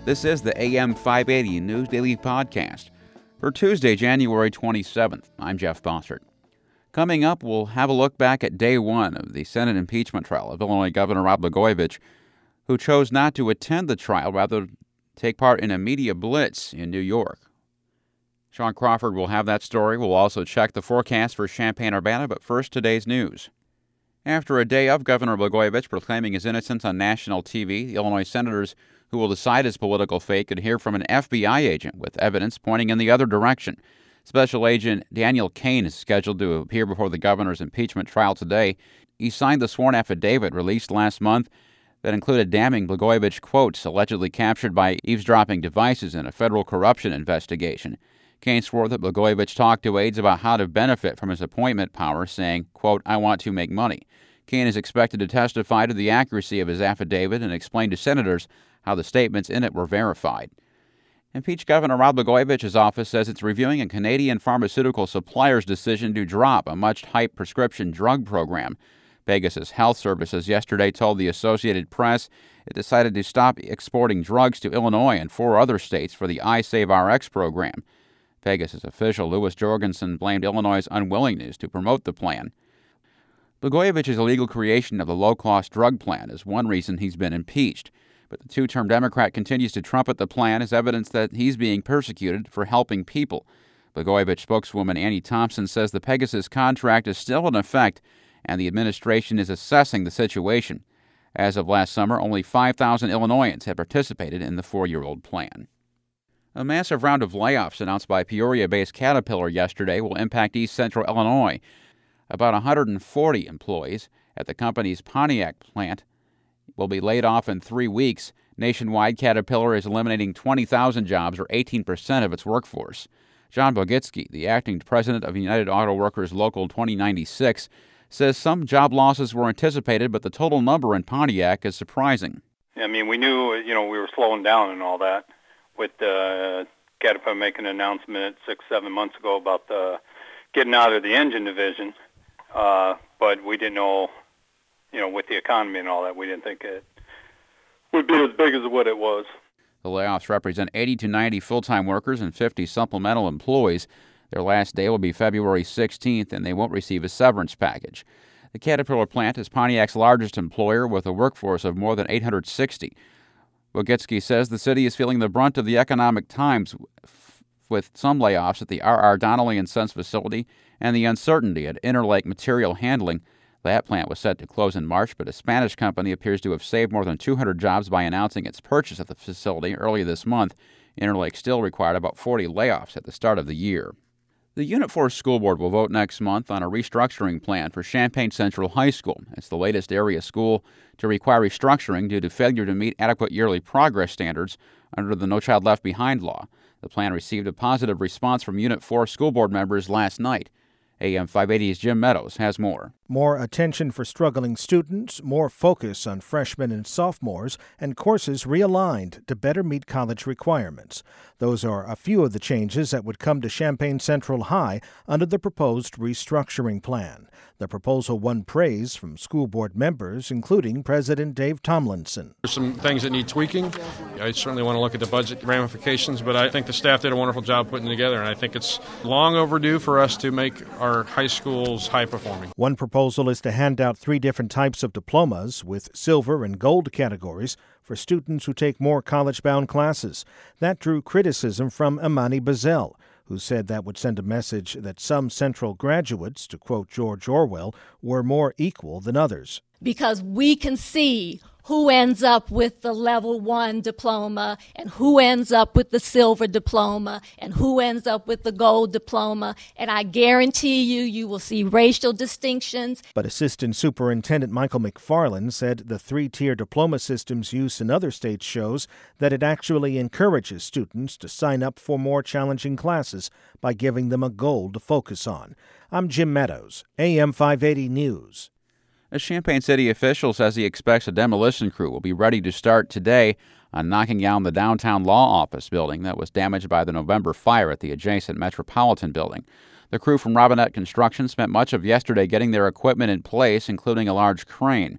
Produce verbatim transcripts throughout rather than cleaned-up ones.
This is the A M five eighty News Daily Podcast for Tuesday, January twenty-seventh. I'm Jeff Bossert. Coming up, we'll have a look back at day one of the Senate impeachment trial of Illinois Governor Rod Blagojevich, who chose not to attend the trial, rather take part in a media blitz in New York. Sean Crawford will have that story. We'll also check the forecast for Champaign-Urbana, but first, today's news. After a day of Governor Blagojevich proclaiming his innocence on national T V, the Illinois senators who will decide his political fate could hear from an F B I agent with evidence pointing in the other direction. Special Agent Daniel Kane is scheduled to appear before the governor's impeachment trial today. He signed the sworn affidavit released last month that included damning Blagojevich quotes allegedly captured by eavesdropping devices in a federal corruption investigation. Kane swore that Blagojevich talked to aides about how to benefit from his appointment power, saying, quote, "I want to make money." Kane is expected to testify to the accuracy of his affidavit and explain to senators how the statements in it were verified. Impeached Governor Rod Blagojevich's office says it's reviewing a Canadian pharmaceutical supplier's decision to drop a much-hyped prescription drug program. Pegasus Health Services yesterday told the Associated Press it decided to stop exporting drugs to Illinois and four other states for the iSaveRx program. Pegasus official Louis Jorgensen blamed Illinois' unwillingness to promote the plan. Blagojevich's illegal creation of the low-cost drug plan is one reason he's been impeached. But the two-term Democrat continues to trumpet the plan as evidence that he's being persecuted for helping people. Blagojevich spokeswoman Annie Thompson says the Pegasus contract is still in effect and the administration is assessing the situation. As of last summer, only five thousand Illinoisans had participated in the four-year-old plan. A massive round of layoffs announced by Peoria-based Caterpillar yesterday will impact East Central Illinois. About one hundred forty employees at the company's Pontiac plant will be laid off in three weeks. Nationwide, Caterpillar is eliminating twenty thousand jobs, or eighteen percent of its workforce. John Bogitsky, the acting president of United Auto Workers Local twenty ninety-six, says some job losses were anticipated, but the total number in Pontiac is surprising. I mean, we knew, you know, we were slowing down and all that with uh, Caterpillar making an announcement six, seven months ago about the, getting out of the engine division, uh, but we didn't know, you know, with the economy and all that, we didn't think it would be as big as what it was. The layoffs represent eighty to ninety full-time workers and fifty supplemental employees. Their last day will be February sixteenth, and they won't receive a severance package. The Caterpillar plant is Pontiac's largest employer with a workforce of more than eight hundred sixty. Bogitsky says the city is feeling the brunt of the economic times with some layoffs at the R R Donnelly and Sons facility and the uncertainty at Interlake Material Handling. That plant was set to close in March, but a Spanish company appears to have saved more than two hundred jobs by announcing its purchase of the facility earlier this month. Interlake still required about forty layoffs at the start of the year. The Unit four School Board will vote next month on a restructuring plan for Champaign Central High School. It's the latest area school to require restructuring due to failure to meet adequate yearly progress standards under the No Child Left Behind law. The plan received a positive response from Unit four School Board members last night. A M five eighty's Jim Meadows has more. More attention for struggling students, more focus on freshmen and sophomores, and courses realigned to better meet college requirements. Those are a few of the changes that would come to Champaign Central High under the proposed restructuring plan. The proposal won praise from school board members, including President Dave Tomlinson. There's some things that need tweaking. I certainly want to look at the budget ramifications, but I think the staff did a wonderful job putting it together, and I think it's long overdue for us to make our high schools high-performing. One proposal is to hand out three different types of diplomas with silver and gold categories for students who take more college-bound classes. That drew criticism from Imani Bazell, who said that would send a message that some Central graduates, to quote George Orwell, were more equal than others. Because we can see who ends up with the level one diploma and who ends up with the silver diploma and who ends up with the gold diploma. And I guarantee you, you will see racial distinctions. But Assistant Superintendent Michael McFarland said the three-tier diploma system's use in other states shows that it actually encourages students to sign up for more challenging classes by giving them a goal to focus on. I'm Jim Meadows, A M five eighty News. A Champaign City official says he expects a demolition crew will be ready to start today on knocking down the downtown law office building that was damaged by the November fire at the adjacent Metropolitan building. The crew from Robinette Construction spent much of yesterday getting their equipment in place, including a large crane.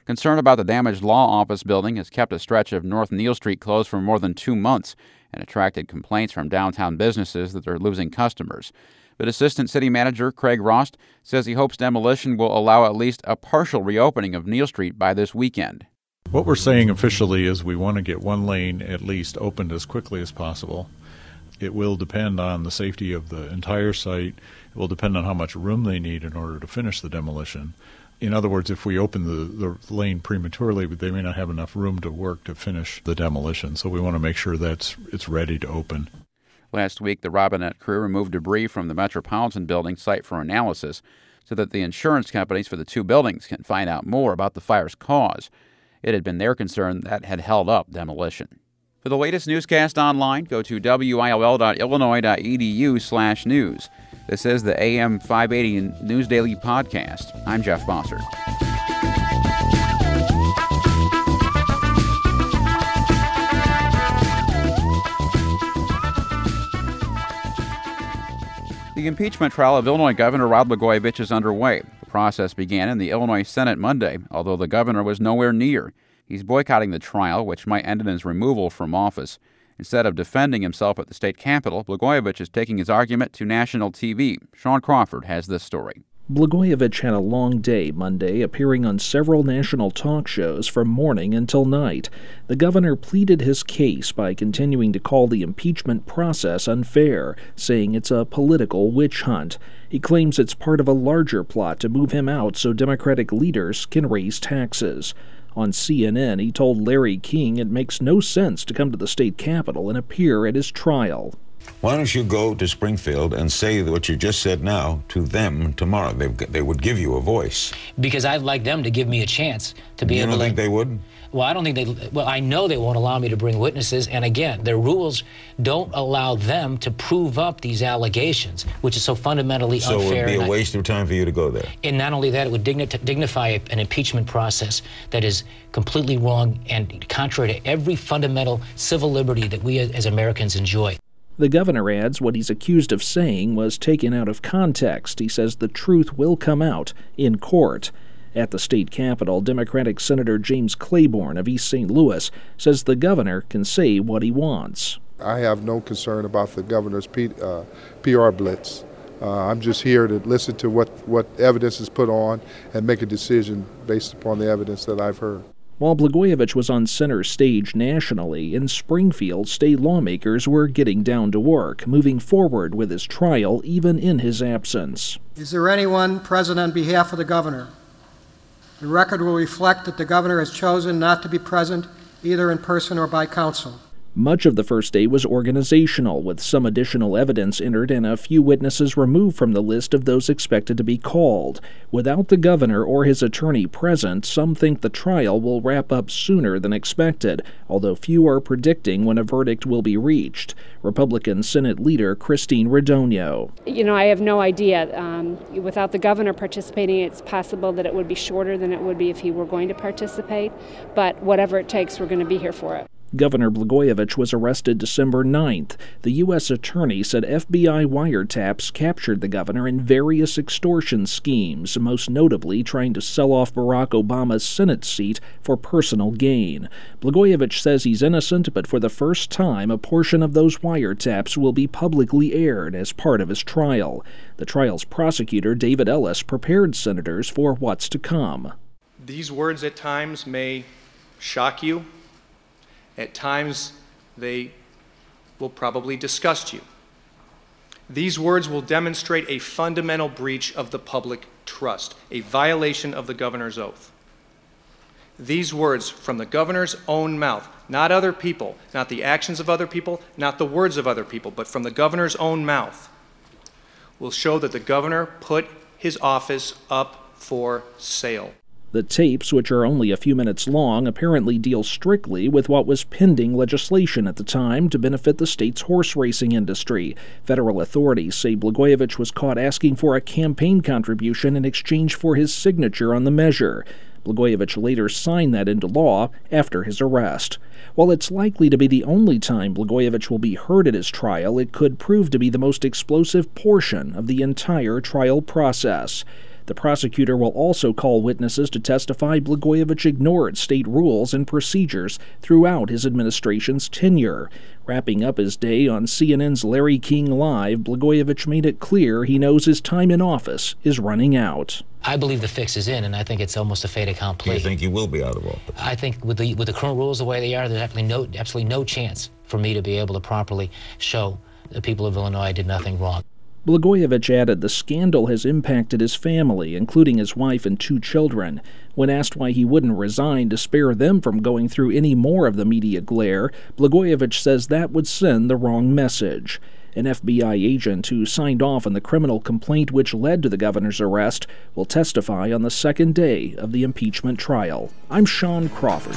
Concern about the damaged law office building has kept a stretch of North Neal Street closed for more than two months and attracted complaints from downtown businesses that they're losing customers. But Assistant City Manager Craig Rost says he hopes demolition will allow at least a partial reopening of Neal Street by this weekend. What we're saying officially is we want to get one lane at least opened as quickly as possible. It will depend on the safety of the entire site. It will depend on how much room they need in order to finish the demolition. In other words, if we open the, the lane prematurely, they may not have enough room to work to finish the demolition. So we want to make sure that it's ready to open. Last week, the Robinette crew removed debris from the Metropolitan Building site for analysis so that the insurance companies for the two buildings can find out more about the fire's cause. It had been their concern that had held up demolition. For the latest newscast online, go to W I L L dot illinois dot e d u slash news. This is the A M five eighty News Daily Podcast. I'm Jeff Bossert. The impeachment trial of Illinois Governor Rod Blagojevich is underway. The process began in the Illinois Senate Monday, although the governor was nowhere near. He's boycotting the trial, which might end in his removal from office. Instead of defending himself at the state capitol, Blagojevich is taking his argument to national T V. Sean Crawford has this story. Blagojevich had a long day Monday, appearing on several national talk shows from morning until night. The governor pleaded his case by continuing to call the impeachment process unfair, saying it's a political witch hunt. He claims it's part of a larger plot to move him out so Democratic leaders can raise taxes. On C N N, he told Larry King it makes no sense to come to the state capitol and appear at his trial. Why don't you go to Springfield and say what you just said now to them tomorrow? They, they would give you a voice. Because I'd like them to give me a chance to be you able to... You don't think they would? Well, I don't think they... Well, I know they won't allow me to bring witnesses. And again, their rules don't allow them to prove up these allegations, which is so fundamentally so unfair. So it would be a I, waste of time for you to go there. And not only that, it would digni- dignify an impeachment process that is completely wrong and contrary to every fundamental civil liberty that we as Americans enjoy. The governor adds what he's accused of saying was taken out of context. He says the truth will come out in court. At the state capitol, Democratic Senator James Claiborne of East Saint Louis says the governor can say what he wants. I have no concern about the governor's P, uh, P R blitz. Uh, I'm just here to listen to what, what evidence is put on and make a decision based upon the evidence that I've heard. While Blagojevich was on center stage nationally, in Springfield, state lawmakers were getting down to work, moving forward with his trial even in his absence. Is there anyone present on behalf of the governor? The record will reflect that the governor has chosen not to be present either in person or by counsel. Much of the first day was organizational, with some additional evidence entered and a few witnesses removed from the list of those expected to be called. Without the governor or his attorney present, some think the trial will wrap up sooner than expected, although few are predicting when a verdict will be reached. Republican Senate Leader Christine Radogno. You know, I have no idea. Um, without the governor participating, it's possible that it would be shorter than it would be if he were going to participate, but whatever it takes, we're going to be here for it. Governor Blagojevich was arrested December ninth. The U S attorney said F B I wiretaps captured the governor in various extortion schemes, most notably trying to sell off Barack Obama's Senate seat for personal gain. Blagojevich says he's innocent, but for the first time, a portion of those wiretaps will be publicly aired as part of his trial. The trial's prosecutor, David Ellis, prepared senators for what's to come. These words at times may shock you. At times, they will probably disgust you. These words will demonstrate a fundamental breach of the public trust, a violation of the governor's oath. These words from the governor's own mouth, not other people, not the actions of other people, not the words of other people, but from the governor's own mouth, will show that the governor put his office up for sale. The tapes, which are only a few minutes long, apparently deal strictly with what was pending legislation at the time to benefit the state's horse racing industry. Federal authorities say Blagojevich was caught asking for a campaign contribution in exchange for his signature on the measure. Blagojevich later signed that into law after his arrest. While it's likely to be the only time Blagojevich will be heard at his trial, it could prove to be the most explosive portion of the entire trial process. The prosecutor will also call witnesses to testify Blagojevich ignored state rules and procedures throughout his administration's tenure. Wrapping up his day on C N N's Larry King Live, Blagojevich made it clear he knows his time in office is running out. I believe the fix is in, and I think it's almost a fait accompli. You think you will be out of office? I think with the with the current rules the way they are, there's absolutely no absolutely no chance for me to be able to properly show the people of Illinois I did nothing wrong. Blagojevich added the scandal has impacted his family, including his wife and two children. When asked why he wouldn't resign to spare them from going through any more of the media glare, Blagojevich says that would send the wrong message. An F B I agent who signed off on the criminal complaint which led to the governor's arrest will testify on the second day of the impeachment trial. I'm Sean Crawford.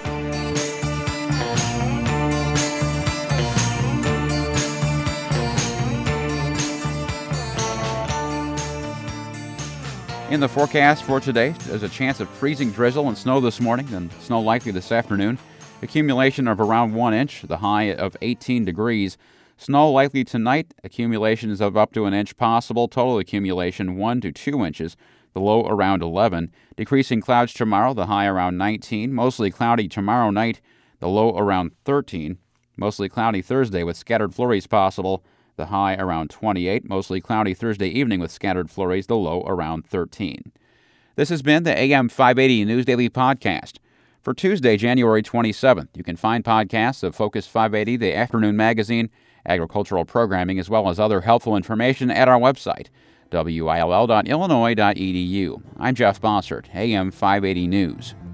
In the forecast for today, there's a chance of freezing drizzle and snow this morning, then snow likely this afternoon. Accumulation of around one inch, the high of eighteen degrees. Snow likely tonight, accumulations of up to an inch possible. Total accumulation one to two inches, the low around eleven. Decreasing clouds tomorrow, the high around nineteen. Mostly cloudy tomorrow night, the low around thirteen. Mostly cloudy Thursday with scattered flurries possible. The high around twenty-eight, mostly cloudy Thursday evening with scattered flurries, the low around thirteen. This has been the A M five eighty News Daily Podcast. For Tuesday, January twenty-seventh, you can find podcasts of Focus five eighty, the afternoon magazine, agricultural programming, as well as other helpful information at our website, W I L L dot illinois dot e d u. I'm Jeff Bossert, A M five eighty News.